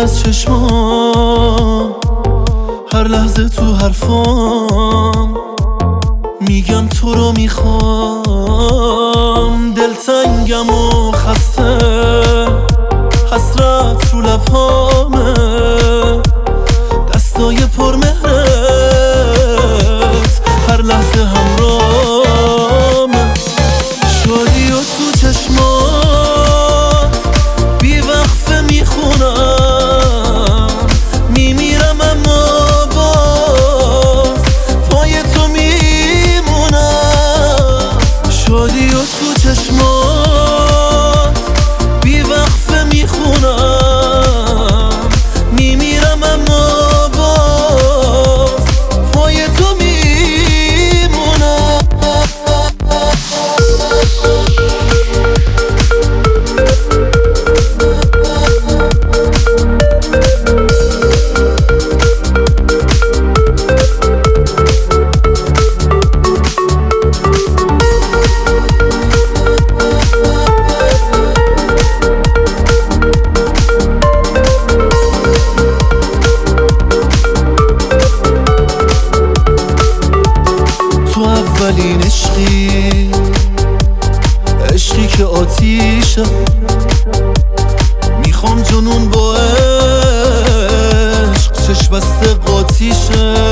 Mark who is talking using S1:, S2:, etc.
S1: از چشمام، هر لحظه تو حرفام میگم تو رو میخوام. دلتنگم و خسته، حسرت رو لبهامه، دستای پرمهرت هر لحظه همراهمه. شادی و تو چشمات بی وقفه میخونم، میمیرم اما باز پای تو میمونم. شادی و تو چشمات بی وقفه میخونم، میمیرم اما باز پای تو میمونم. تو اولین عشقی که آتیشه، میخوام جنون با عشق چشم بسته قاطیشه.